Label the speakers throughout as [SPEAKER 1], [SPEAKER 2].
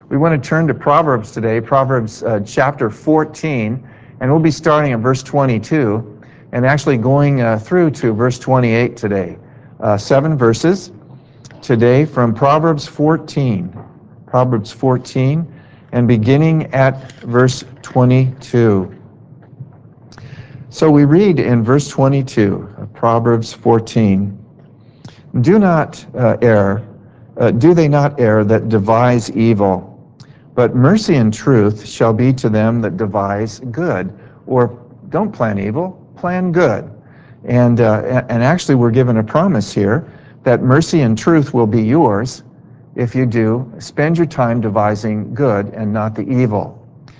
[SPEAKER 1] We want to turn to Proverbs today, Proverbs chapter 14, and we'll be starting at verse 22 and actually going through to verse 28 today. 7 verses today from Proverbs 14. Proverbs 14, and beginning at verse 22. So we read in verse 22 of Proverbs 14, do they not err that devise evil? But mercy and truth shall be to them that devise good. Or don't plan evil, plan good. And actually we're given a promise here that mercy and truth will be yours if you do spend your time devising good and not the evil.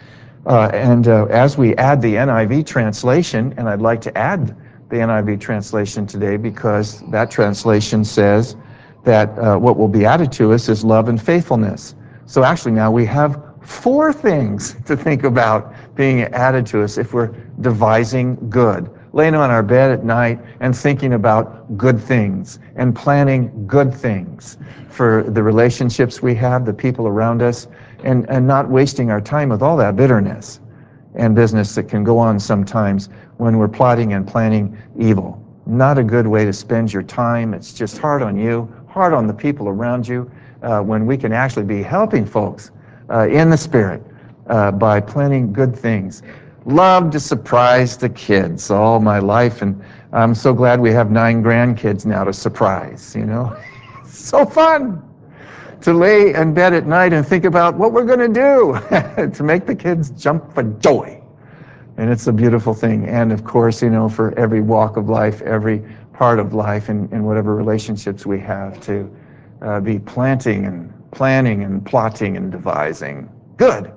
[SPEAKER 1] As we add the NIV translation, and I'd like to add the NIV translation today because that translation says that what will be added to us is love and faithfulness. So actually now we have 4 things to think about being added to us if we're devising good. Laying on our bed at night and thinking about good things and planning good things for the relationships we have, the people around us, and not wasting our time with all that bitterness and business that can go on sometimes when we're plotting and planning evil. Not a good way to spend your time. It's just hard on you, hard on the people around you, when we can actually be helping folks in the Spirit by planning good things. Love to surprise the kids all my life, and I'm so glad we have 9 grandkids now to surprise, you know. So fun to lay in bed at night and think about what we're going to do to make the kids jump for joy. And it's a beautiful thing. And of course, you know, for every walk of life, every part of life, and whatever relationships we have, to be planting and planning and plotting and devising good.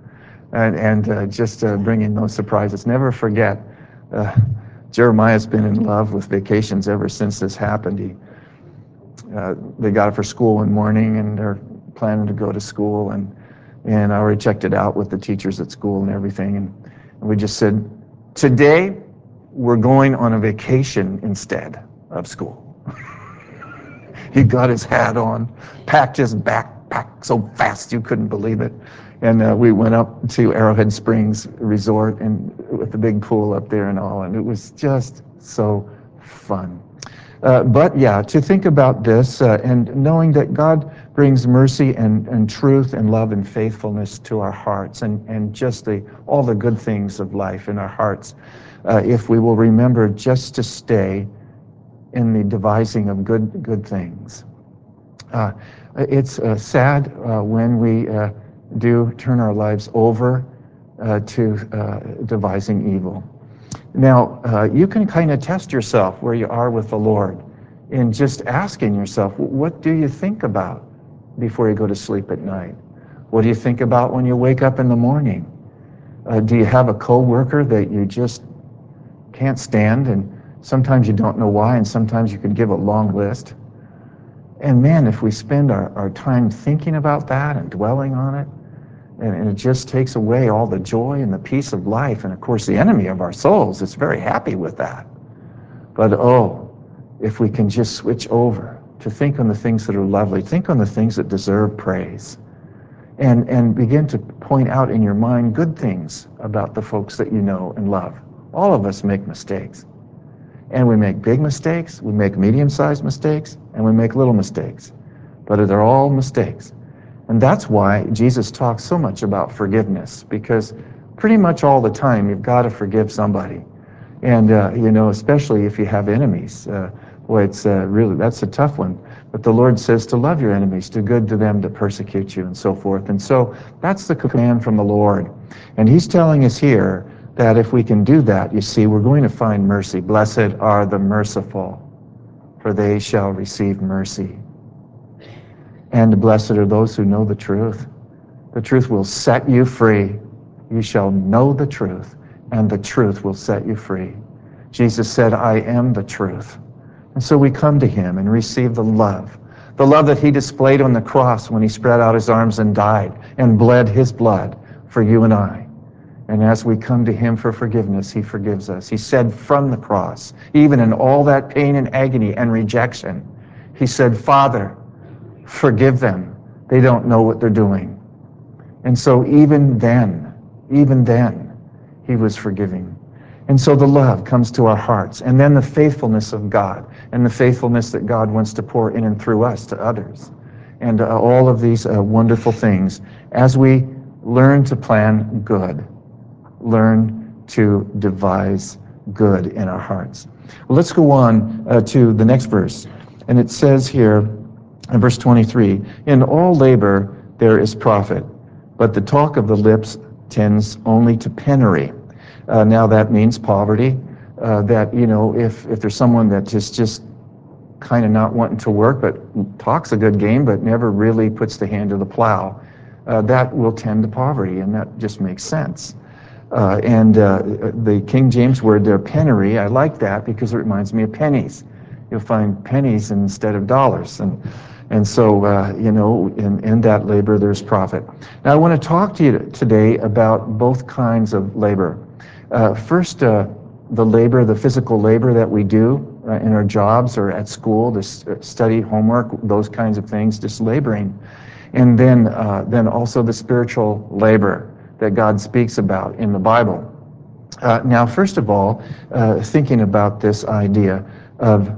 [SPEAKER 1] And just bringing those surprises. Never forget, Jeremiah's been in love with vacations ever since this happened. They got it for school one morning, and they're planning to go to school, and I already checked it out with the teachers at school and everything, and we just said, today we're going on a vacation instead of school. He got his hat on, packed his backpack so fast you couldn't believe it, and we went up to Arrowhead Springs Resort and with the big pool up there and all, and it was just so fun. But yeah, to think about this and knowing that God brings mercy and truth and love and faithfulness to our hearts, and just all the good things of life in our hearts, if we will remember just to stay in the devising of good things. It's sad when we do turn our lives over to devising evil. Now, you can kind of test yourself where you are with the Lord in just asking yourself, what do you think about before you go to sleep at night? What do you think about when you wake up in the morning? Do you have a coworker that you just can't stand, and sometimes you don't know why, and sometimes you can give a long list? And man, if we spend our time thinking about that and dwelling on it, and it just takes away all the joy and the peace of life. And of course, the enemy of our souls is very happy with that. But if we can just switch over to think on the things that are lovely, think on the things that deserve praise, and begin to point out in your mind good things about the folks that you know and love. All of us make mistakes. And we make big mistakes, we make medium-sized mistakes, and we make little mistakes. But they're all mistakes. And that's why Jesus talks so much about forgiveness, because pretty much all the time you've got to forgive somebody. And, you know, especially if you have enemies. It's really, that's a tough one. But the Lord says to love your enemies, do good to them that persecute you, and so forth. And so that's the command from the Lord. And he's telling us here that if we can do that, you see, we're going to find mercy. Blessed are the merciful, for they shall receive mercy. And blessed are those who know the truth. The truth will set you free. You shall know the truth, and the truth will set you free. Jesus said, I am the truth. And so we come to him and receive the love that he displayed on the cross when he spread out his arms and died and bled his blood for you and I. And as we come to him for forgiveness, he forgives us. He said from the cross, even in all that pain and agony and rejection, he said, Father, forgive them. They don't know what they're doing. And so even then, he was forgiving. And so the love comes to our hearts, and then the faithfulness of God, and the faithfulness that God wants to pour in and through us to others. And all of these wonderful things as we learn to plan good, learn to devise good in our hearts. Well, let's go on to the next verse. And it says here in verse 23, in all labor there is profit, but the talk of the lips tends only to penury. Now that means poverty, that, if there's someone that just kind of not wanting to work, but talks a good game, but never really puts the hand to the plow, that will tend to poverty, and that just makes sense. And the King James word there, penury, I like that because it reminds me of pennies. You'll find pennies instead of dollars. And so, in that labor, there's profit. Now, I want to talk to you today about both kinds of labor. First, the labor, the physical labor that we do in our jobs or at school, to study, homework, those kinds of things, just laboring. And then also the spiritual labor that God speaks about in the Bible. Now, first of all, thinking about this idea of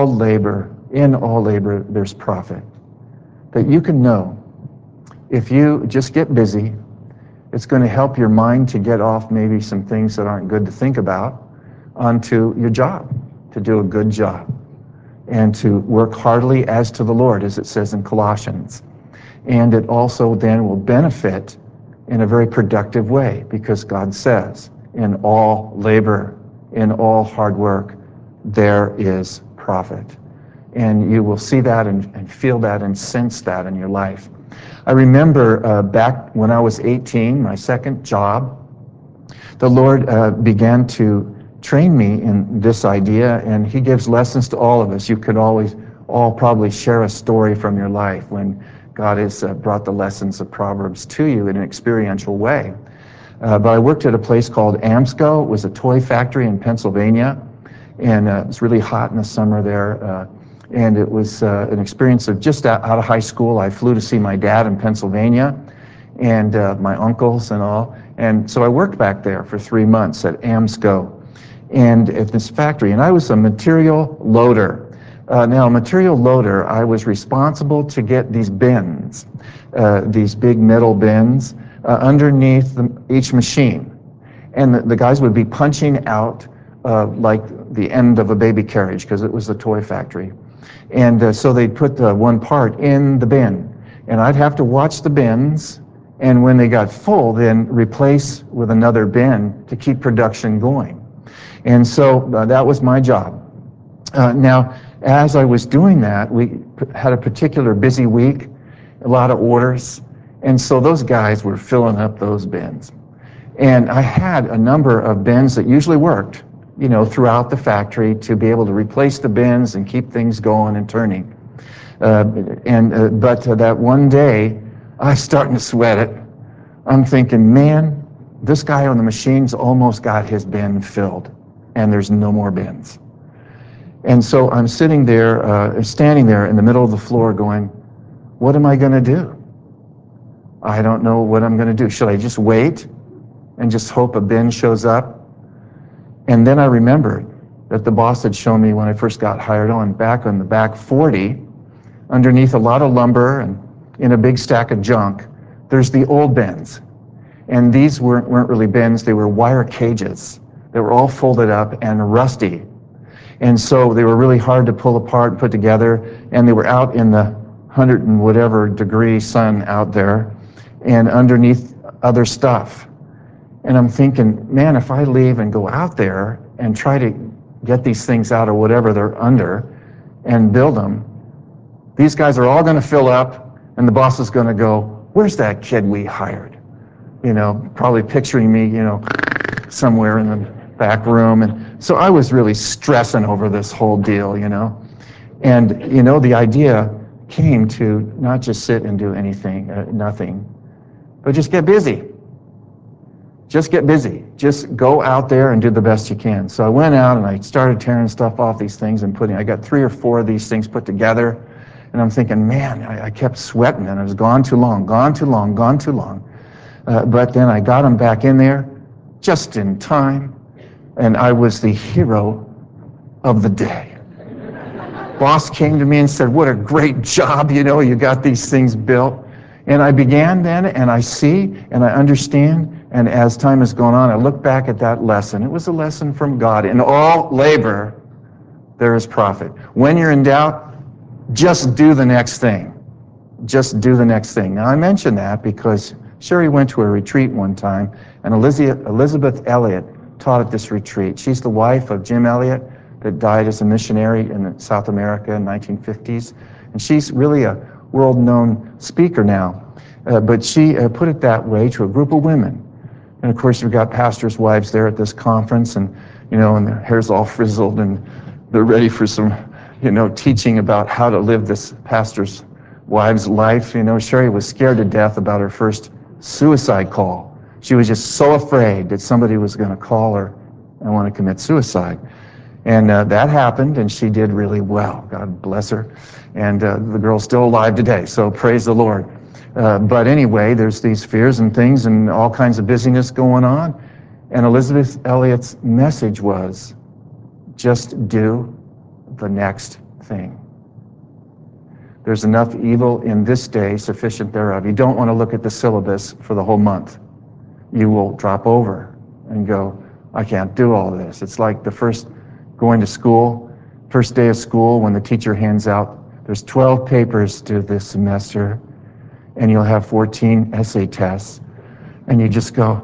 [SPEAKER 1] in all labor, there's profit. That you can know, if you just get busy, it's going to help your mind to get off maybe some things that aren't good to think about onto your job, to do a good job, and to work heartily as to the Lord, as it says in Colossians. And it also then will benefit in a very productive way, because God says, in all labor, in all hard work, there is profit. And you will see that and feel that and sense that in your life. I remember back when I was 18, my second job, the Lord began to train me in this idea, and he gives lessons to all of us. You could all probably share a story from your life when God has brought the lessons of Proverbs to you in an experiential way. But I worked at a place called Amsco. It was a toy factory in Pennsylvania, and it was really hot in the summer there. And it was an experience of just out of high school. I flew to see my dad in Pennsylvania and my uncles and all. And so I worked back there for 3 months at Amsco and at this factory. And I was a material loader. Now, a material loader, I was responsible to get these bins, these big metal bins, underneath each machine. And the guys would be punching out like the end of a baby carriage, because it was a toy factory. And so they'd put the one part in the bin. And I'd have to watch the bins, and when they got full, then replace with another bin to keep production going. And so that was my job. Now, as I was doing that, we had a particular busy week, a lot of orders, and so those guys were filling up those bins. And I had a number of bins that usually worked, throughout the factory, to be able to replace the bins and keep things going and turning. But that one day, I was starting to sweat it. I'm thinking, man, this guy on the machine's almost got his bin filled, and there's no more bins. And so I'm standing there in the middle of the floor going, what am I going to do? I don't know what I'm going to do. Should I just wait and just hope a bin shows up? And then I remembered that the boss had shown me when I first got hired on, back on the back 40, underneath a lot of lumber and in a big stack of junk, there's the old bins. And these weren't really bins, they were wire cages. They were all folded up and rusty. And so they were really hard to pull apart and put together, and they were out in the 100 and whatever degree sun out there and underneath other stuff. And I'm thinking, man, if I leave and go out there and try to get these things out of whatever they're under and build them, these guys are all going to fill up, and the boss is going to go, where's that kid we hired? Probably picturing me, somewhere in the back room. And so I was really stressing over this whole deal, And, the idea came to not just sit and do anything, nothing, but just get busy. Just get busy. Just go out there and do the best you can. So I went out and I started tearing stuff off these things and I got 3 or 4 of these things put together. And I'm thinking, man, I kept sweating, and it was gone too long. But then I got them back in there just in time, and I was the hero of the day. Boss came to me and said, what a great job, you got these things built. And I began then, and I see, and I understand, and as time has gone on, I look back at that lesson. It was a lesson from God. In all labor, there is profit. When you're in doubt, just do the next thing. Just do the next thing. Now, I mention that because Sherry went to a retreat one time, and Elizabeth Elliot taught at this retreat. She's the wife of Jim Elliot that died as a missionary in South America in the 1950s. And she's really a world-known speaker now. But she put it that way to a group of women. And of course, we've got pastors' wives there at this conference, and and their hair's all frizzled, and they're ready for some, teaching about how to live this pastor's wife's life. Sherry was scared to death about her first suicide call. She was just so afraid that somebody was going to call her and want to commit suicide. And that happened, and she did really well. God bless her. And the girl's still alive today, so praise the Lord. But anyway, there's these fears and things and all kinds of busyness going on. And Elizabeth Elliot's message was, just do the next thing. There's enough evil in this day, sufficient thereof. You don't want to look at the syllabus for the whole month. You will drop over and go, I can't do all this. It's like the first going to school, first day of school, when the teacher hands out, there's 12 papers due this semester, and you'll have 14 essay tests, and you just go,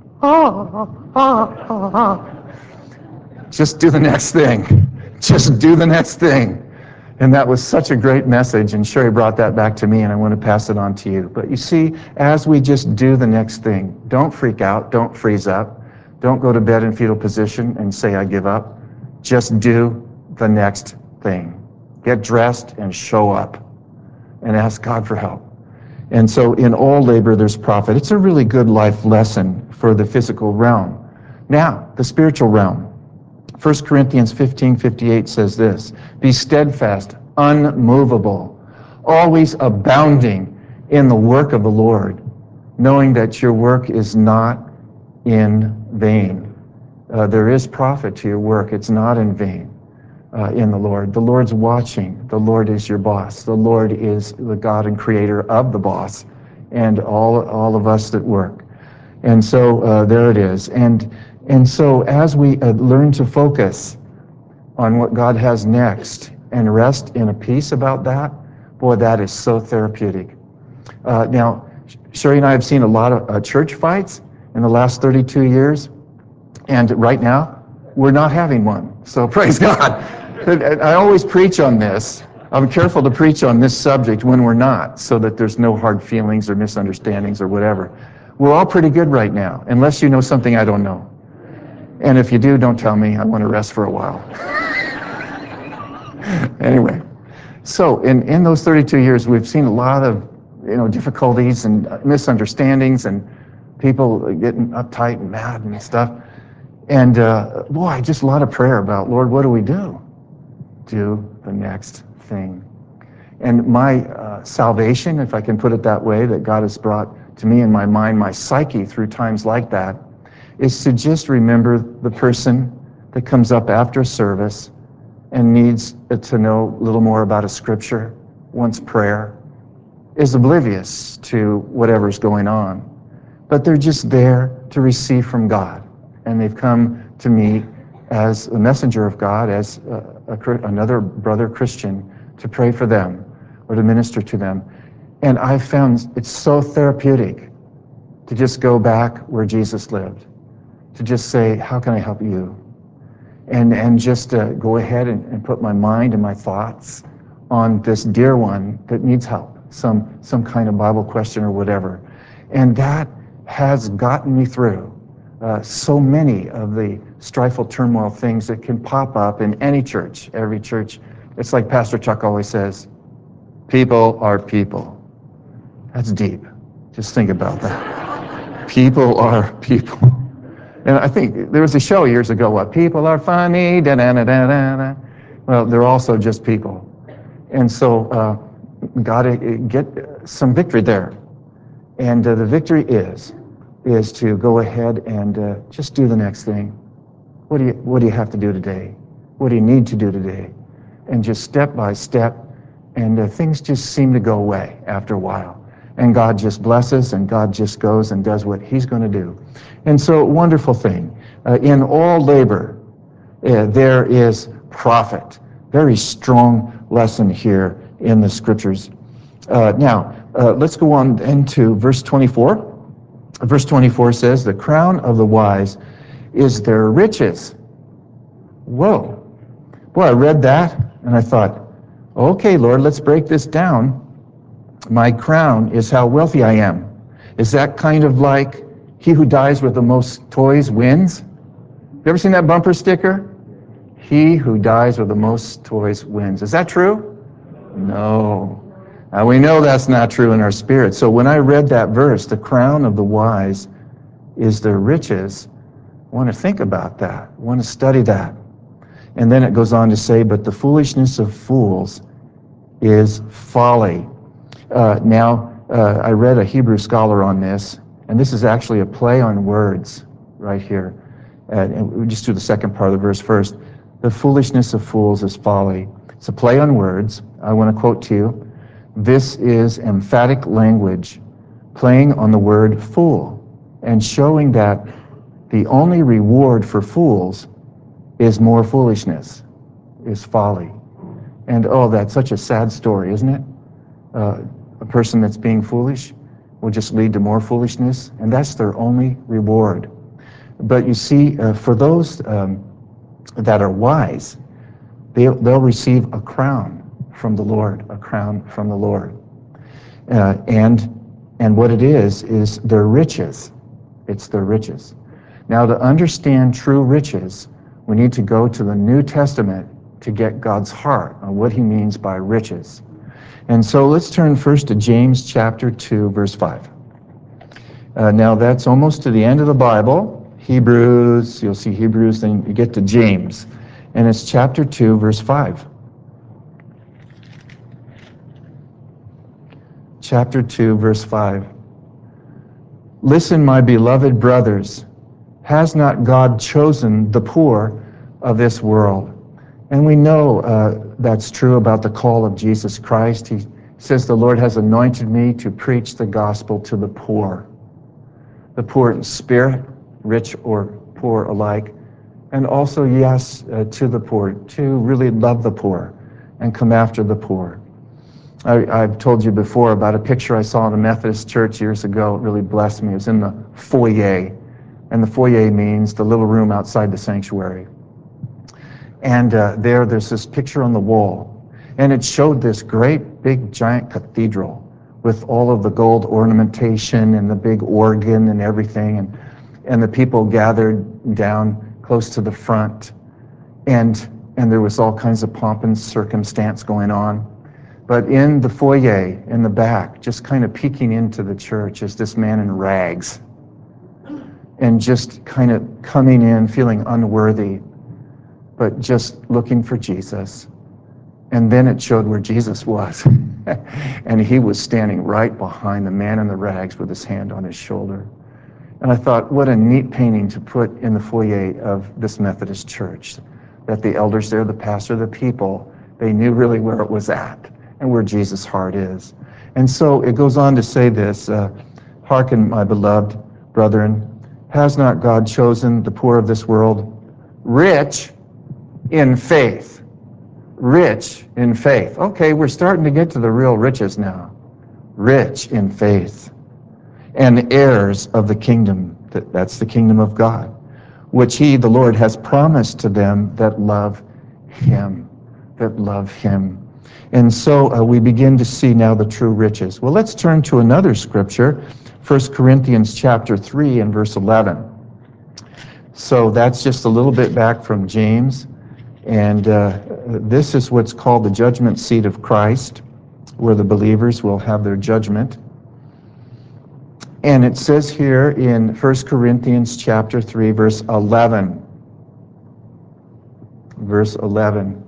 [SPEAKER 1] just do the next thing. Just do the next thing. And that was such a great message, and Sherry brought that back to me, and I want to pass it on to you. But you see, as we just do the next thing, don't freak out, don't freeze up, don't go to bed in fetal position and say, I give up. Just do the next thing. Get dressed and show up and ask God for help. And so in all labor, there's profit. It's a really good life lesson for the physical realm. Now, the spiritual realm. 1 Corinthians 15:58 says this, be steadfast, unmovable, always abounding in the work of the Lord, knowing that your work is not in vain. There is profit to your work. It's not in vain in the Lord. The Lord's watching. The Lord is your boss. The Lord is the God and creator of the boss and all of us that work. And so there it is. And so as we learn to focus on what God has next and rest in a peace about that, boy, that is so therapeutic. Now, Sherry and I have seen a lot of church fights in the last 32 years, and right now, we're not having one. So praise God. I always preach on this. I'm careful to preach on this subject when we're not, so that there's no hard feelings or misunderstandings or whatever. We're all pretty good right now, unless you know something I don't know. And if you do, don't tell me. I want to rest for a while. Anyway, so in those 32 years, we've seen a lot of difficulties and misunderstandings and people getting uptight and mad and stuff. And boy, just a lot of prayer about, Lord, what do we do? Do the next thing. And my salvation, if I can put it that way, that God has brought to me in my mind, my psyche through times like that, is to just remember the person that comes up after a service and needs to know a little more about a scripture, wants prayer, is oblivious to whatever's going on. But they're just there to receive from God. And they've come to me as a messenger of God, as another brother Christian, to pray for them or to minister to them. And I found it's so therapeutic to just go back where Jesus lived, to just say, how can I help you? And just go ahead and put my mind and my thoughts on this dear one that needs help, some kind of Bible question or whatever. And that has gotten me through so many of the strifeful turmoil things that can pop up in any church, every church. It's like Pastor Chuck always says, people are people. That's deep. Just think about that. People are people. And I think there was a show years ago, what, people are funny, da-da-da-da-da. Well, they're also just people. And so got to get some victory there. And the victory is is to go ahead and just do the next thing. What do you have to do today? What do you need to do today? And just step by step, and things just seem to go away after a while. And God just blesses, and God just goes and does what he's going to do. And so, wonderful thing. In all labor, there is profit. Very strong lesson here in the scriptures. Now, let's go on into verse 24. Verse 24 says, the crown of the wise is their riches. Whoa. Boy, I read that and I thought, okay, Lord, let's break this down. My crown is how wealthy I am. Is that kind of like he who dies with the most toys wins? You ever seen that bumper sticker? He who dies with the most toys wins. Is that true? No. We know that's not true in our spirit. So when I read that verse, the crown of the wise is their riches, I want to think about that. I want to study that. And then it goes on to say, but the foolishness of fools is folly. I read a Hebrew scholar on this, and this is actually a play on words right here. And we just do the second part of the verse first. The foolishness of fools is folly. It's a play on words. I want to quote to you. This is emphatic language playing on the word fool and showing that the only reward for fools is more foolishness, is folly. And oh, that's such a sad story, isn't it? A person that's being foolish will just lead to more foolishness, and that's their only reward. But you see, for those that are wise, they'll receive a crown from the Lord, a crown from the Lord. And what it is their riches. It's their riches. Now, to understand true riches, we need to go to the New Testament to get God's heart on what he means by riches. And so let's turn first to James chapter 2, verse 5. Now, that's almost to the end of the Bible. Hebrews, you'll see Hebrews, then you get to James. And it's chapter 2, verse 5. Chapter 2, verse 5. Listen, my beloved brothers, has not God chosen the poor of this world? And we know that's true about the call of Jesus Christ. He says, the Lord has anointed me to preach the gospel to the poor in spirit, rich or poor alike, and also, yes, to the poor, to really love the poor and come after the poor. I've told you before about a picture I saw in a Methodist church years ago. It really blessed me. It was in the foyer, and the foyer means the little room outside the sanctuary. And there's this picture on the wall, and it showed this great big giant cathedral with all of the gold ornamentation and the big organ and everything, and the people gathered down close to the front, and there was all kinds of pomp and circumstance going on. But in the foyer, in the back, just kind of peeking into the church, is this man in rags, and just kind of coming in feeling unworthy, but just looking for Jesus. And then it showed where Jesus was. And he was standing right behind the man in the rags with his hand on his shoulder. And I thought, what a neat painting to put in the foyer of this Methodist church, that the elders there, the pastor, the people, they knew really where it was at and where Jesus' heart is. And so it goes on to say this, hearken, my beloved brethren, has not God chosen the poor of this world rich in faith? Rich in faith. Okay, we're starting to get to the real riches now. Rich in faith. And heirs of the kingdom, that's the kingdom of God, which he, the Lord, has promised to them that love him, that love him. And so we begin to see now the true riches. Well, let's turn to another scripture, 1 Corinthians chapter 3 and verse 11. So that's just a little bit back from James. And this is what's called the judgment seat of Christ, where the believers will have their judgment. And it says here in 1 Corinthians chapter 3, verse 11. Verse 11.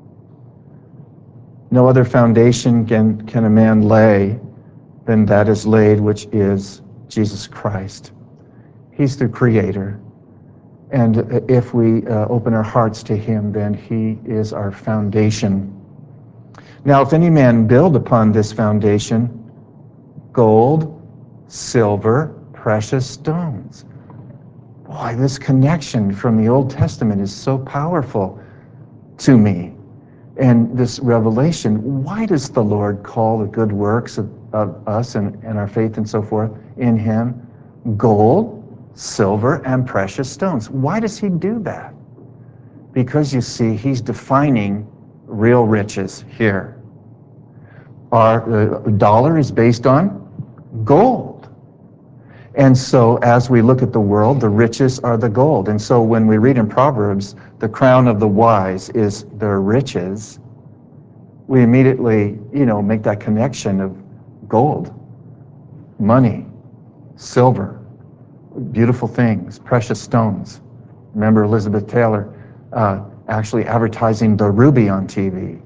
[SPEAKER 1] No other foundation can a man lay than that is laid, which is Jesus Christ. He's the creator. And if we open our hearts to him, then he is our foundation. Now, if any man build upon this foundation gold, silver, precious stones. Boy, this connection from the Old Testament is so powerful to me. And this revelation, why does the Lord call the good works of us and our faith and so forth in him gold, silver, and precious stones? Why does he do that? Because you see, he's defining real riches here. Our dollar is based on gold. And so as we look at the world, the riches are the gold. And so when we read in Proverbs, the crown of the wise is their riches, we immediately, make that connection of gold, money, silver, beautiful things, precious stones. Remember Elizabeth Taylor actually advertising the ruby on TV.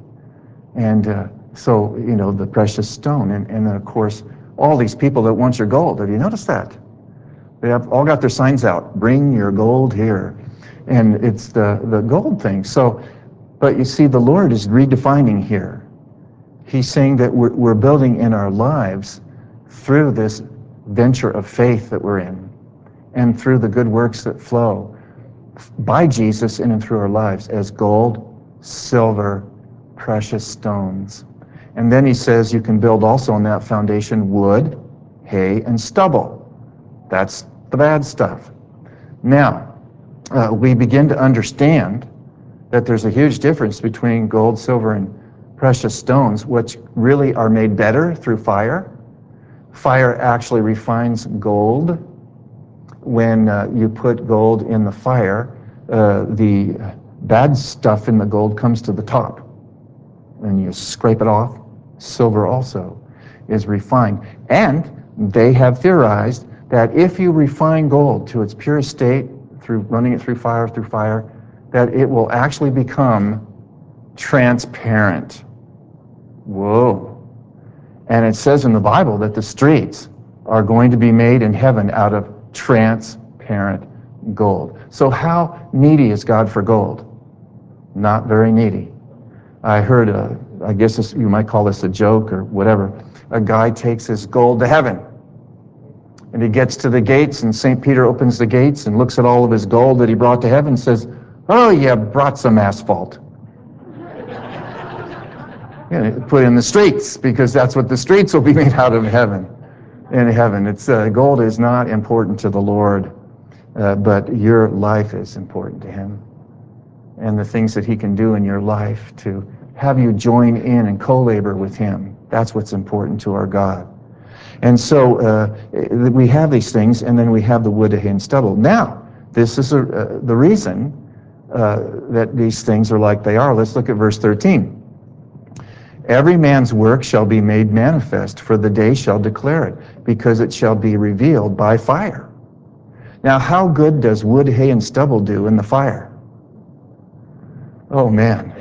[SPEAKER 1] And so, the precious stone. And then, of course, all these people that want your gold. Have you noticed that? They have all got their signs out. Bring your gold here. And it's the gold thing. So, but you see, the Lord is redefining here. He's saying that we're building in our lives through this venture of faith that we're in and through the good works that flow by Jesus in and through our lives as gold, silver, precious stones. And then he says you can build also on that foundation wood, hay, and stubble. That's the bad stuff. Now, we begin to understand that there's a huge difference between gold, silver, and precious stones, which really are made better through fire. Fire actually refines gold. When you put gold in the fire, the bad stuff in the gold comes to the top. And you scrape it off. Silver also is refined. And they have theorized that if you refine gold to its purest state, through running it through fire, that it will actually become transparent. Whoa. And it says in the Bible that the streets are going to be made in heaven out of transparent gold. So how needy is God for gold? Not very needy. I heard, I guess you might call this a joke or whatever. A guy takes his gold to heaven. And he gets to the gates, and St. Peter opens the gates and looks at all of his gold that he brought to heaven and says, "Oh, you brought some asphalt." Put in the streets, because that's what the streets will be made out of heaven. In heaven, it's gold is not important to the Lord, but your life is important to him. And the things that he can do in your life to have you join in and co-labor with him, that's what's important to our God. And so we have these things, and then we have the wood, hay, and stubble. Now, this is the reason that these things are like they are. Let's look at verse 13. Every man's work shall be made manifest, for the day shall declare it, because it shall be revealed by fire. Now, how good does wood, hay, and stubble do in the fire? Oh, man.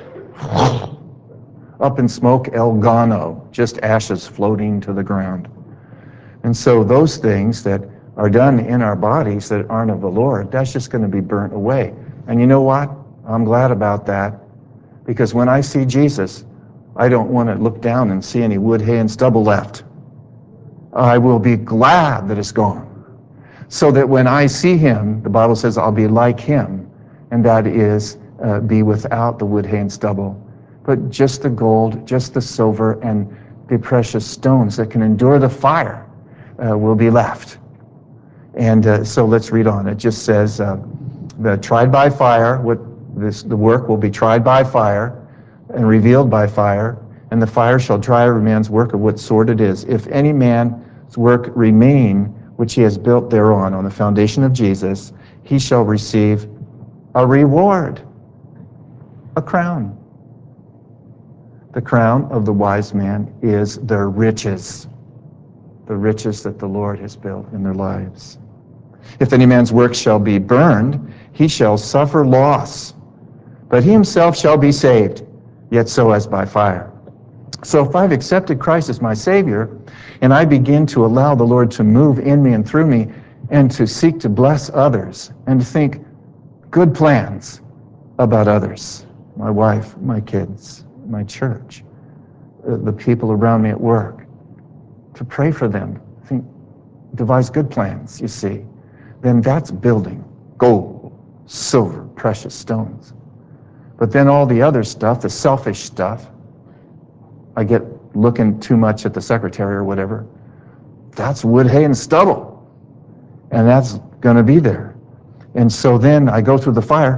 [SPEAKER 1] Up in smoke, el gano, just ashes floating to the ground. And so those things that are done in our bodies that aren't of the Lord, that's just going to be burnt away. And you know what? I'm glad about that, because when I see Jesus, I don't want to look down and see any wood, hay, and stubble left. I will be glad that it's gone. So that when I see him, the Bible says I'll be like him, and that is be without the wood, hay, and stubble. But just the gold, just the silver, and the precious stones that can endure the fire will be left. And so let's read on. It just says, the tried by fire, the work will be tried by fire and revealed by fire, and the fire shall try every man's work of what sort it is. If any man's work remain, which he has built thereon, on the foundation of Jesus, he shall receive a reward, a crown. The crown of the wise man is their riches, the riches that the Lord has built in their lives. If any man's work shall be burned, he shall suffer loss, but he himself shall be saved, yet so as by fire. So if I've accepted Christ as my Savior, and I begin to allow the Lord to move in me and through me, and to seek to bless others and to think good plans about others, my wife, my kids, my church, the people around me at work, to pray for them, think, devise good plans, you see, then that's building gold, silver, precious stones. But then all the other stuff, the selfish stuff, I get looking too much at the secretary or whatever, that's wood, hay, and stubble. And that's going to be there. And so then I go through the fire,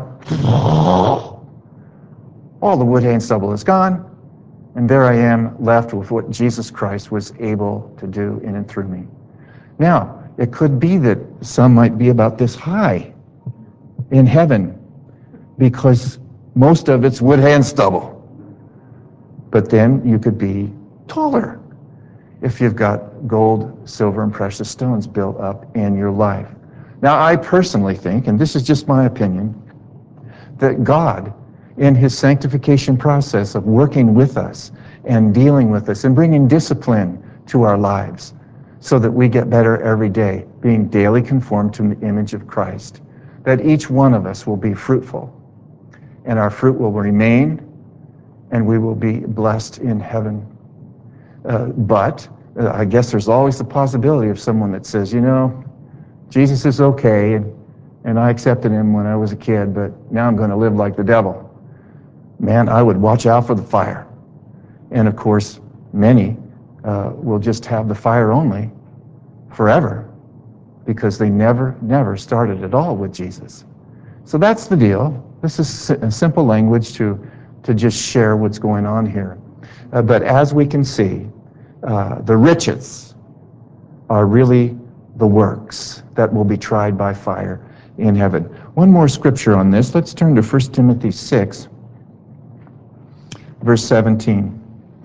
[SPEAKER 1] all the wood, hay, and stubble is gone, and there I am left with what Jesus Christ was able to do in and through me. Now, it could be that some might be about this high in heaven because most of it's wood, hay, and stubble. But then you could be taller if you've got gold, silver, and precious stones built up in your life. Now, I personally think, and this is just my opinion, that God, in his sanctification process of working with us and dealing with us and bringing discipline to our lives so that we get better every day, being daily conformed to the image of Christ, that each one of us will be fruitful and our fruit will remain and we will be blessed in heaven. But I guess there's always the possibility of someone that says, you know, Jesus is okay, and I accepted him when I was a kid, but now I'm going to live like the devil. Man, I would watch out for the fire. And of course, many will just have the fire only forever because they never started at all with Jesus. So that's the deal. This is a simple language to just share what's going on here. But as we can see, the riches are really the works that will be tried by fire in heaven. One more scripture on this. Let's turn to 1 Timothy 6, verse 17.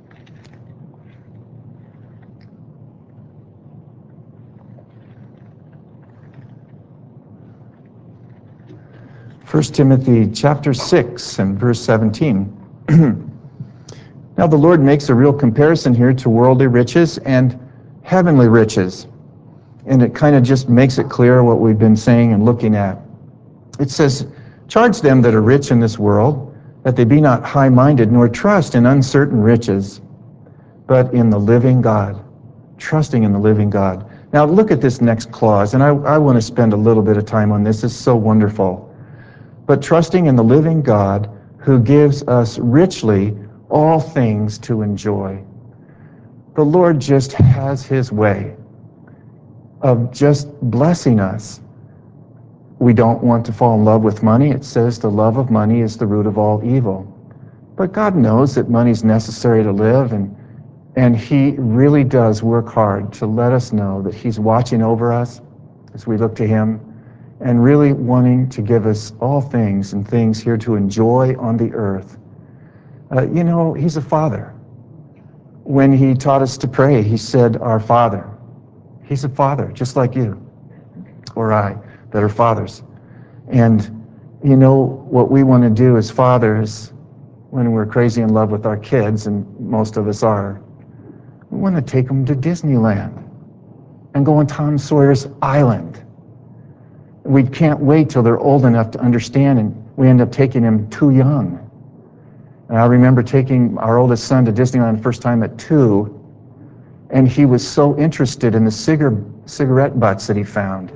[SPEAKER 1] First Timothy chapter 6 and verse 17. Now the Lord makes a real comparison here to worldly riches and heavenly riches. And it kind of just makes it clear what we've been saying and looking at. It says, charge them that are rich in this world, that they be not high-minded, nor trust in uncertain riches, but in the living God, trusting in the living God. Now look at this next clause, and I want to spend a little bit of time on this. It's so wonderful. But trusting in the living God who gives us richly all things to enjoy. The Lord just has his way of just blessing us. We don't want to fall in love with money. It says the love of money is the root of all evil. But God knows that money's necessary to live, and he really does work hard to let us know that he's watching over us as we look to him and really wanting to give us all things and things here to enjoy on the earth. You know, he's a father. When he taught us to pray, he said, our Father. He's a father, just like you or I, that are fathers. And you know, what we want to do as fathers, when we're crazy in love with our kids, and most of us are, we want to take them to Disneyland and go on Tom Sawyer's Island. We can't wait till they're old enough to understand, and we end up taking them too young. And I remember taking our oldest son to Disneyland the first time at 2, and he was so interested in the cigarette butts that he found.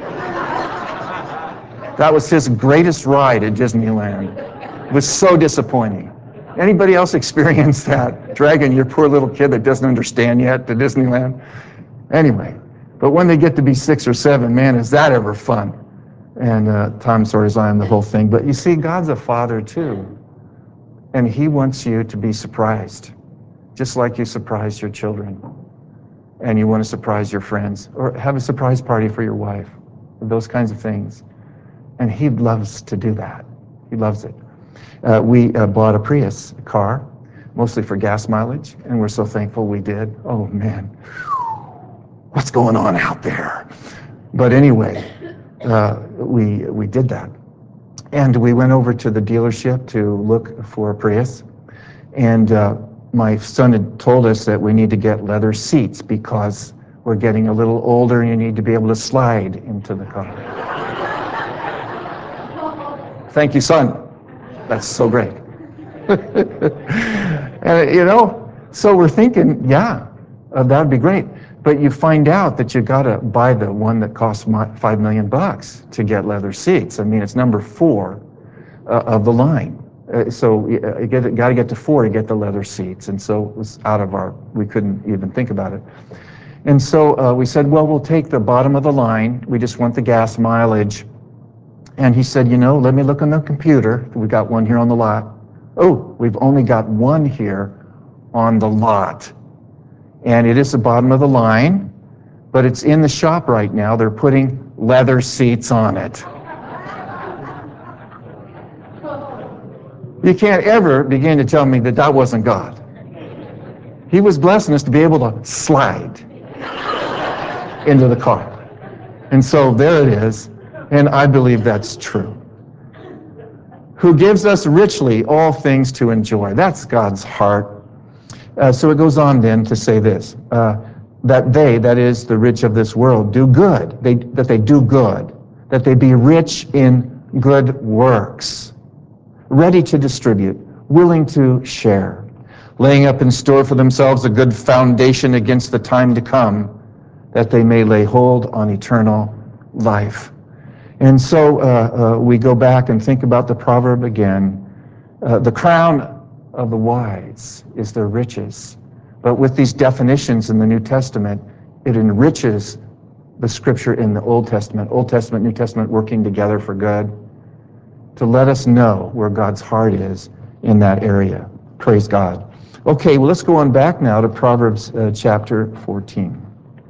[SPEAKER 1] That was his greatest ride at Disneyland. It was so disappointing. Anybody else experience that? Dragging your poor little kid that doesn't understand yet to Disneyland? Anyway, but when they get to be 6 or 7, man, is that ever fun. And Tom Sawyer's Island, the whole thing. But you see, God's a father too. And he wants you to be surprised, just like you surprise your children. And you want to surprise your friends, or have a surprise party for your wife, those kinds of things. And he loves to do that. He loves it. We bought a Prius car, mostly for gas mileage, and we're so thankful we did. Oh man, what's going on out there? But anyway, we did that. And we went over to the dealership to look for a Prius. And my son had told us that we need to get leather seats because or getting a little older and you need to be able to slide into the car. Thank you, son. That's so great. And so we're thinking, yeah, that would be great. But you find out that you got to buy the one that costs $5 million to get leather seats. I mean, it's number 4 of the line. So you got to get to 4 to get the leather seats. And so it was we couldn't even think about it. And so we said, well, we'll take the bottom of the line. We just want the gas mileage. And he said, let me look on the computer. We got one here on the lot. Oh, we've only got one here on the lot. And it is the bottom of the line, but it's in the shop right now. They're putting leather seats on it. You can't ever begin to tell me that that wasn't God. He was blessing us to be able to slide into the car. And so there it is, and I believe that's true. Who gives us richly all things to enjoy. That's God's heart. So it goes on then to say this, that they, that is the rich of this world, do good, that they do good, that they be rich in good works, ready to distribute, willing to share, laying up in store for themselves a good foundation against the time to come, that they may lay hold on eternal life. And so we go back and think about the proverb again. The crown of the wise is their riches. But with these definitions in the New Testament, it enriches the scripture in the Old Testament, New Testament working together for good, to let us know where God's heart is in that area. Praise God. Okay, well, let's go on back now to Proverbs chapter 14.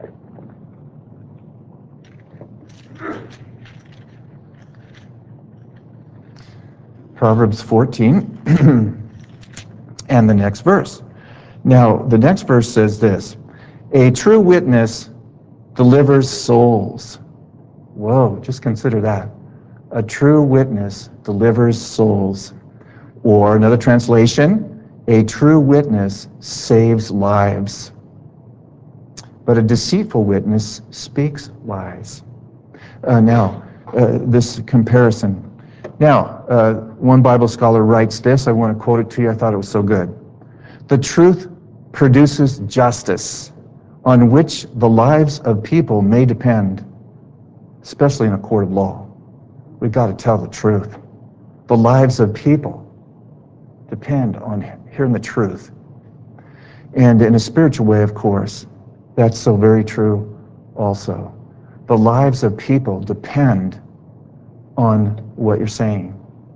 [SPEAKER 1] Proverbs 14. And the next verse. Now, the next verse says this, a true witness delivers souls. Whoa, just consider that. A true witness delivers souls. Or another translation, a true witness saves lives. But a deceitful witness speaks lies. This comparison. Now, one Bible scholar writes this. I want to quote it to you. I thought it was so good. The truth produces justice on which the lives of people may depend, especially in a court of law. We've got to tell the truth. The lives of people depend on hearing the truth. And in a spiritual way, of course, that's so very true also. The lives of people depend on what you're saying,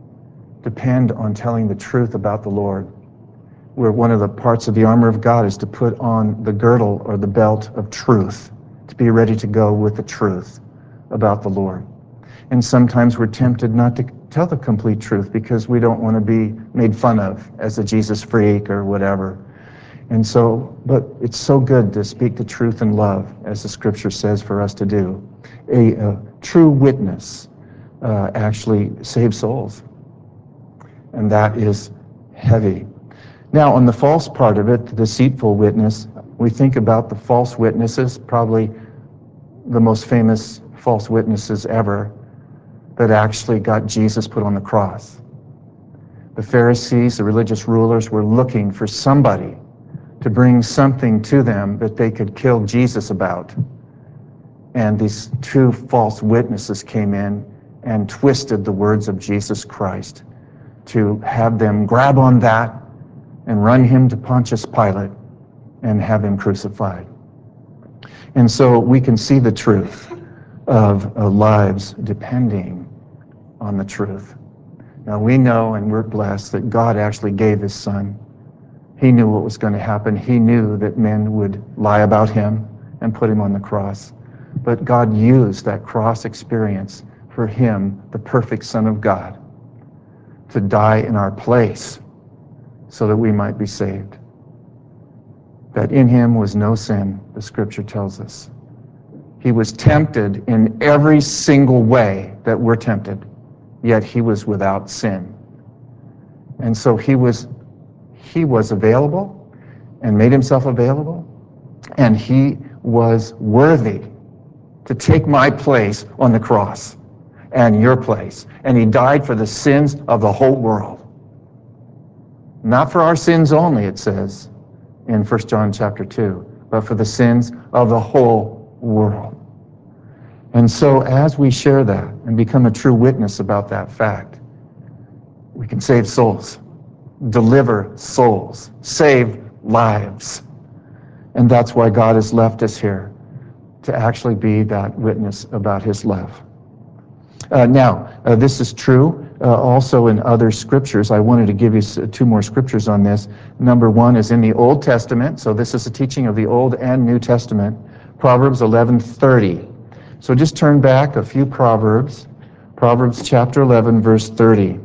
[SPEAKER 1] depend on telling the truth about the Lord. Where one of the parts of the armor of God is to put on the girdle or the belt of truth, to be ready to go with the truth about the Lord. And sometimes we're tempted not to tell the complete truth because we don't want to be made fun of as a Jesus freak or whatever. And so, but it's so good to speak the truth in love, as the scripture says for us to do. A true witness actually saves souls. And that is heavy. Now, on the false part of it, the deceitful witness, we think about the false witnesses, probably the most famous false witnesses ever, that actually got Jesus put on the cross. The Pharisees, the religious rulers, were looking for somebody to bring something to them that they could kill Jesus about. And these two false witnesses came in and twisted the words of Jesus Christ to have them grab on that and run him to Pontius Pilate and have him crucified. And so we can see the truth of lives depending on the truth. Now we know and we're blessed that God actually gave his son. He knew what was going to happen. He knew that men would lie about him and put him on the cross. But God used that cross experience for him, the perfect Son of God, to die in our place so that we might be saved. That in him was no sin, the scripture tells us. He was tempted in every single way that we're tempted, yet he was without sin. And so he was available and made himself available, and he was worthy to take my place on the cross and your place. And he died for the sins of the whole world. Not for our sins only, it says in 1 John chapter 2, but for the sins of the whole world. And so as we share that and become a true witness about that fact, we can save souls, deliver souls, save lives. And that's why God has left us here, to actually be that witness about his love. This is true also in other scriptures. I wanted to give you two more scriptures on this. Number one is in the Old Testament. So this is a teaching of the Old and New Testament. Proverbs 11:30. So just turn back a few Proverbs. Proverbs chapter 11, verse 30.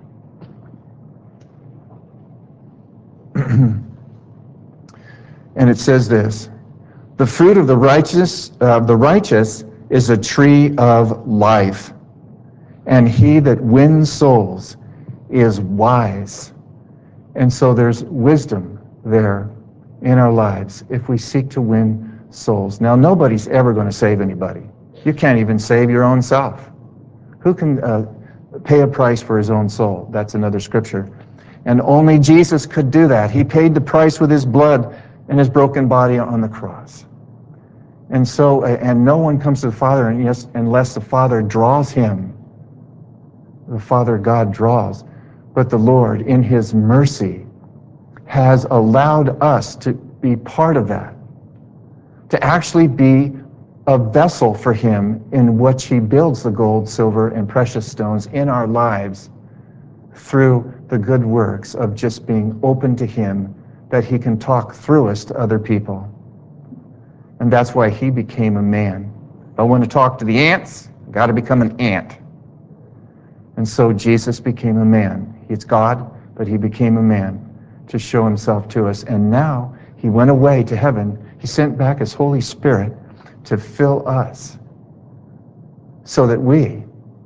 [SPEAKER 1] And it says this: the fruit of the righteous is a tree of life, and he that wins souls is wise. And so there's wisdom there in our lives if we seek to win souls. Now, nobody's ever going to save anybody. You can't even save your own self. Who can pay a price for his own soul? That's another scripture. And only Jesus could do that. He paid the price with his blood and his broken body on the cross. And so, and no one comes to the Father unless the Father draws him. The Father God draws. But the Lord, in his mercy, has allowed us to be part of that, to actually be a vessel for him in which he builds the gold, silver, and precious stones in our lives through the good works of just being open to him, that he can talk through us to other people. And that's why he became a man. If I want to talk to the ants, I've got to become an ant. And so Jesus became a man. He's God, but he became a man to show himself to us. And now he went away to heaven. He sent back his Holy Spirit to fill us so that we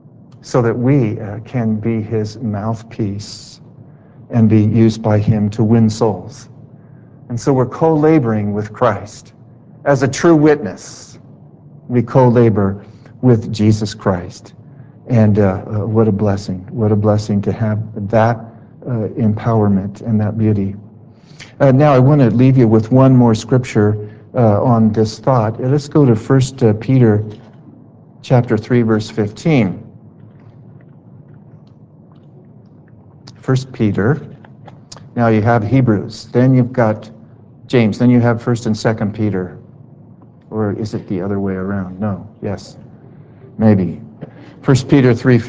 [SPEAKER 1] can be his mouthpiece and be used by him to win souls. And so we're co-laboring with Christ. As a true witness, we co-labor with Jesus Christ. And what a blessing to have that empowerment and that beauty. Now I want to leave you with one more scripture on this thought. Let's go to 1 Peter chapter 3, verse 15. 1 Peter. Now you have Hebrews. Then you've got James. Then you have 1 and 2 Peter. Or is it the other way around? No. Yes. Maybe. 1 Peter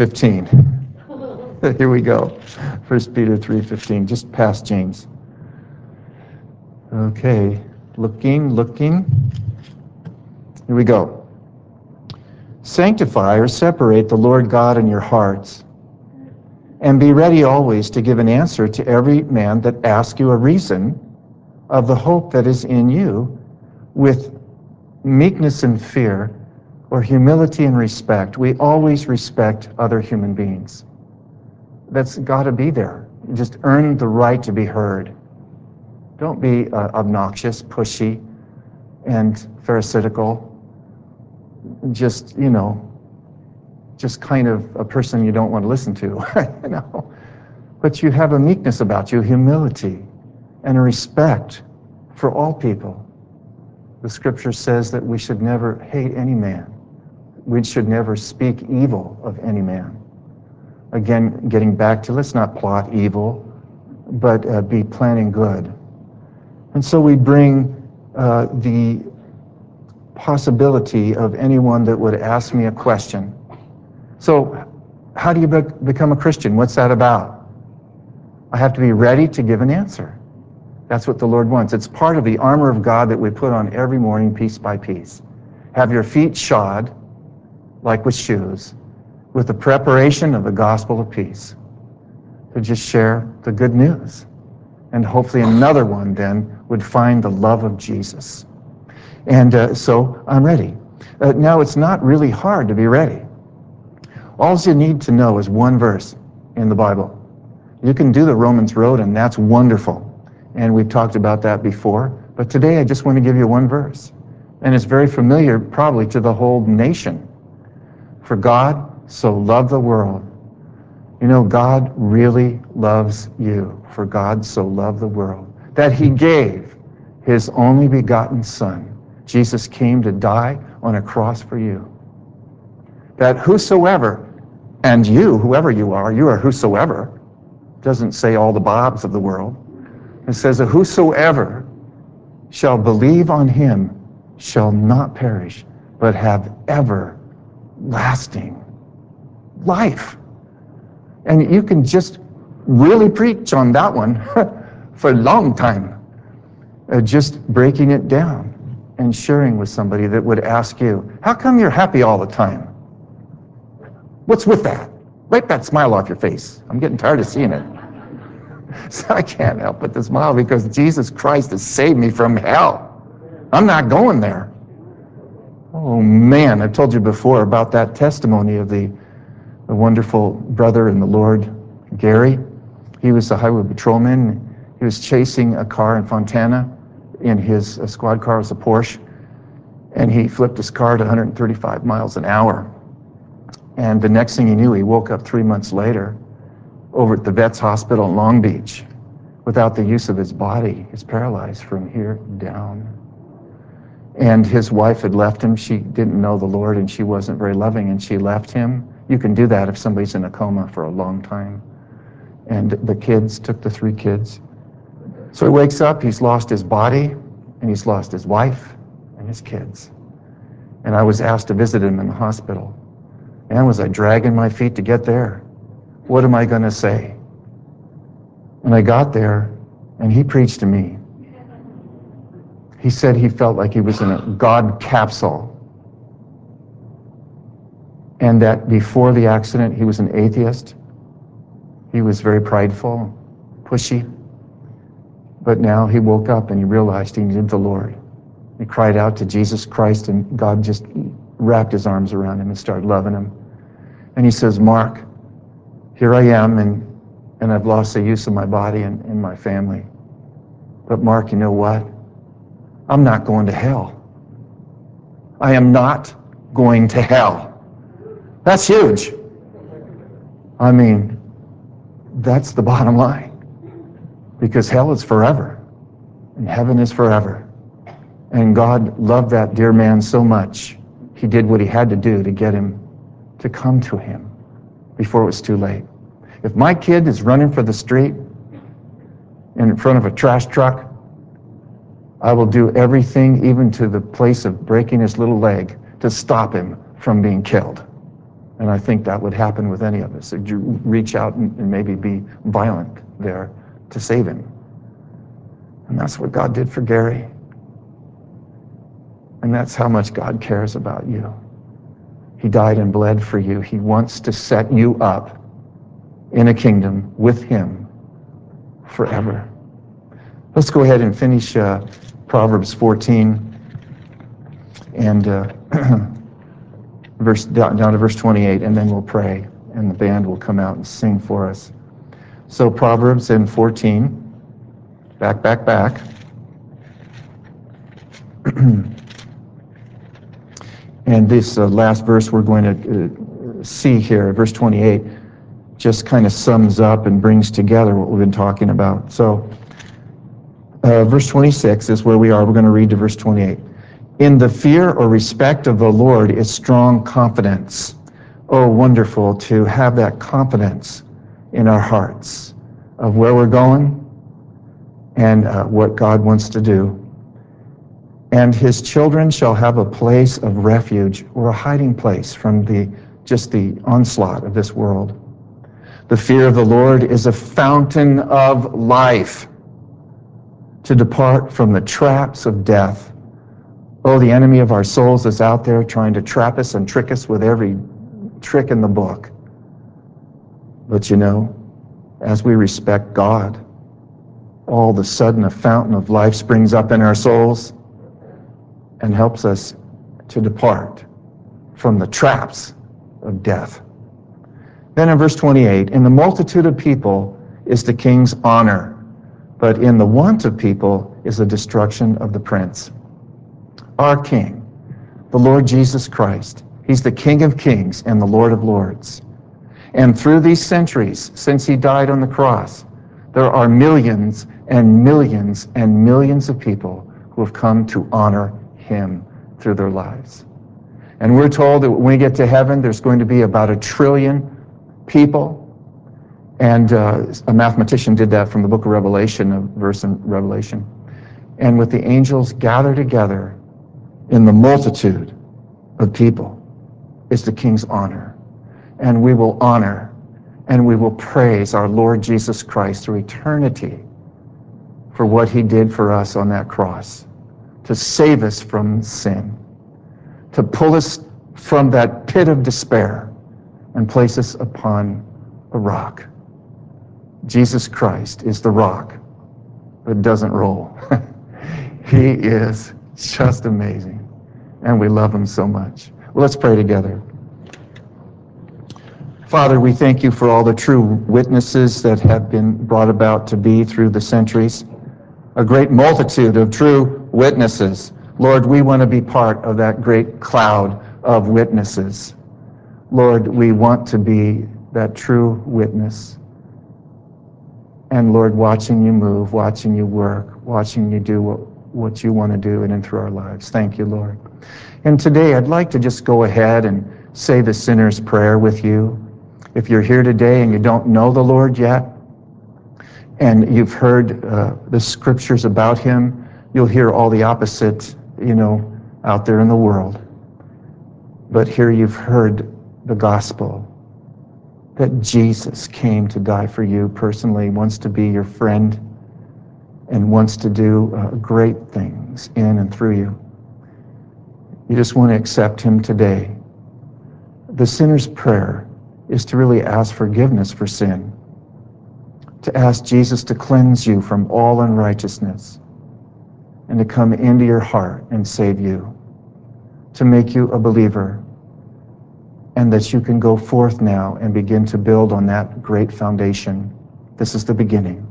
[SPEAKER 1] 3:15. Here we go. 1 Peter 3:15, just past James. Okay, looking. Here we go. Sanctify or separate the Lord God in your hearts, and be ready always to give an answer to every man that asks you a reason of the hope that is in you, with meekness and fear, or humility and respect. We always respect other human beings. That's got to be there. Just earn the right to be heard. Don't be obnoxious, pushy, and pharisaical. Just kind of a person you don't want to listen to, But you have a meekness about you, humility, and a respect for all people. The scripture says that we should never hate any man. We should never speak evil of any man. Again, getting back to, let's not plot evil, but be planning good. And so we bring the possibility of anyone that would ask me a question. So, how do you become a Christian? What's that about? I have to be ready to give an answer. That's what the Lord wants. It's part of the armor of God that we put on every morning, piece by piece. Have your feet shod, like with shoes, with the preparation of the gospel of peace, to just share the good news. And hopefully another one then would find the love of Jesus. And so I'm ready. Now, it's not really hard to be ready. All you need to know is one verse in the Bible. You can do the Romans Road, and that's wonderful. And we've talked about that before. But today I just want to give you one verse. And it's very familiar probably to the whole nation. For God so loved the world. You know, God really loves you. For God so loved the world that he gave his only begotten Son. Jesus came to die on a cross for you. That whosoever, and you, whoever you are whosoever. Doesn't say all the Bobs of the world. It says that whosoever shall believe on him shall not perish, but have everlasting life. And you can just really preach on that one for a long time. Just breaking it down and sharing with somebody that would ask you, how come you're happy all the time? What's with that? Wipe that smile off your face. I'm getting tired of seeing it. So I can't help but to smile because Jesus Christ has saved me from hell. I'm not going there. Oh man, I've told you before about that testimony of the wonderful brother in the Lord, Gary. He was a highway patrolman. He was chasing a car in Fontana in his squad car. It was a Porsche. And he flipped his car to 135 miles an hour. And the next thing he knew, he woke up 3 months later over at the Vets Hospital in Long Beach without the use of his body. He's paralyzed from here down. And his wife had left him. She didn't know the Lord, and she wasn't very loving, and she left him. You can do that if somebody's in a coma for a long time. And the kids, took the 3 kids. So he wakes up, he's lost his body, and he's lost his wife and his kids. And I was asked to visit him in the hospital. And was I dragging my feet to get there? What am I going to say? And I got there, and he preached to me. He said he felt like he was in a God capsule. And that before the accident, he was an atheist. He was very prideful, pushy. But now he woke up and he realized he needed the Lord. He cried out to Jesus Christ, and God just wrapped his arms around him and started loving him. And he says, Mark, here I am, and I've lost the use of my body and my family. But Mark, you know what? I'm not going to hell. I am not going to hell. That's huge. I mean, that's the bottom line. Because hell is forever, and heaven is forever. And God loved that dear man so much, he did what he had to do to get him to come to him before it was too late. If my kid is running for the street in front of a trash truck, I will do everything, even to the place of breaking his little leg, to stop him from being killed. And I think that would happen with any of us. If you reach out and maybe be violent there to save him. And that's what God did for Gary. And that's how much God cares about you. He died and bled for you. He wants to set you up in a kingdom with him forever. Let's go ahead and finish Proverbs 14 and down to verse 28, and then we'll pray, and the band will come out and sing for us. So Proverbs in 14, back. And this last verse we're going to see here, verse 28, just kind of sums up and brings together what we've been talking about. So verse 26 is where we are. We're going to read to verse 28. In the fear or respect of the Lord is strong confidence. Oh, wonderful to have that confidence in our hearts of where we're going and what God wants to do. And his children shall have a place of refuge, or a hiding place from the onslaught of this world. The fear of the Lord is a fountain of life, to depart from the traps of death. Oh, the enemy of our souls is out there trying to trap us and trick us with every trick in the book. But you know, as we respect God, all of a sudden a fountain of life springs up in our souls and helps us to depart from the traps of death. Then in verse 28, in the multitude of people is the king's honor, but in the want of people is the destruction of the prince. our King, the Lord Jesus Christ. He's the King of kings and the Lord of lords. And through these centuries, since he died on the cross, there are millions and millions and millions of people who have come to honor him through their lives. And we're told that when we get to heaven, there's going to be about 1 trillion people. And a mathematician did that from the book of Revelation, a verse in Revelation. And with the angels gathered together in the multitude of people is the King's honor. And we will honor and we will praise our Lord Jesus Christ through eternity for what he did for us on that cross, to save us from sin, to pull us from that pit of despair and place us upon a rock. Jesus Christ is the rock that doesn't roll. He is just amazing, and we love him so much. Well, let's pray together. Father, we thank you for all the true witnesses that have been brought about to be through the centuries, a great multitude of true witnesses. Lord, we want to be part of that great cloud of witnesses. Lord, we want to be that true witness. And Lord, watching you move, watching you work, watching you do what you want to do in and through our lives. Thank you, Lord. And today I'd like to just go ahead and say the sinner's prayer with you. If you're here today and you don't know the Lord yet, and you've heard the scriptures about him, you'll hear all the opposite, out there in the world. But here you've heard the gospel, that Jesus came to die for you personally, wants to be your friend, and wants to do great things in and through you. You just want to accept him today. The sinner's prayer is to really ask forgiveness for sin, to ask Jesus to cleanse you from all unrighteousness, and to come into your heart and save you, to make you a believer, and that you can go forth now and begin to build on that great foundation. This is the beginning.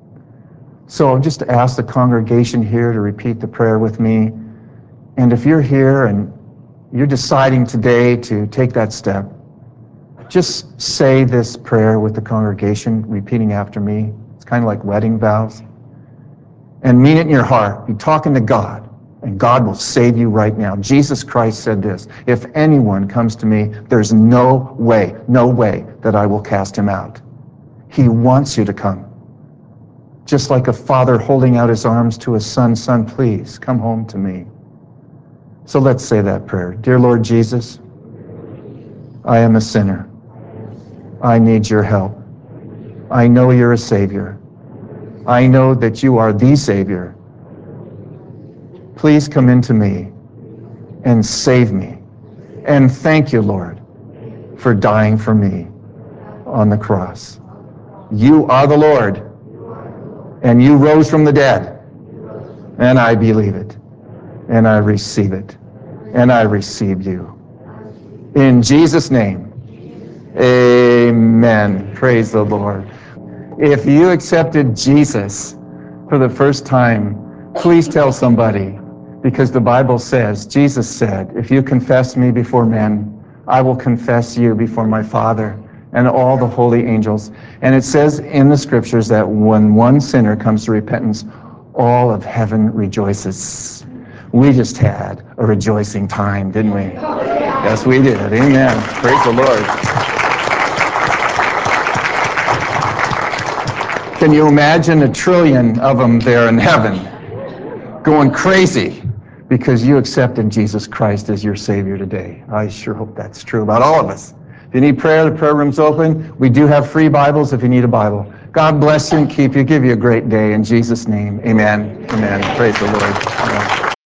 [SPEAKER 1] So I'll just ask the congregation here to repeat the prayer with me. And if you're here and you're deciding today to take that step, just say this prayer with the congregation, repeating after me. It's kind of like wedding vows. And mean it in your heart. Be talking to God, and God will save you right now. Jesus Christ said this: if anyone comes to me, there's no way that I will cast him out. He wants you to come. Just like a father holding out his arms to his son, son, please come home to me. So let's say that prayer. Dear Lord Jesus, I am a sinner. I need your help. I know you're a Savior. I know that you are the Savior. Please come into me and save me. And thank you, Lord, for dying for me on the cross. You are the Lord, and you rose from the dead. And I believe it, and I receive it, and I receive you. In Jesus' name, amen. Praise the Lord. If you accepted Jesus for the first time, please tell somebody, because the Bible says, Jesus said, if you confess me before men, I will confess you before my Father and all the holy angels. And it says in the scriptures that when one sinner comes to repentance, all of heaven rejoices. We just had a rejoicing time, didn't we? Yes, we did. Amen. Praise the Lord. Can you imagine 1 trillion of them there in heaven going crazy because you accepted Jesus Christ as your Savior today? I sure hope that's true about all of us. If you need prayer, the prayer room's open. We do have free Bibles if you need a Bible. God bless you and keep you. Give you a great day. In Jesus' name, amen. Amen. Praise the Lord. Amen.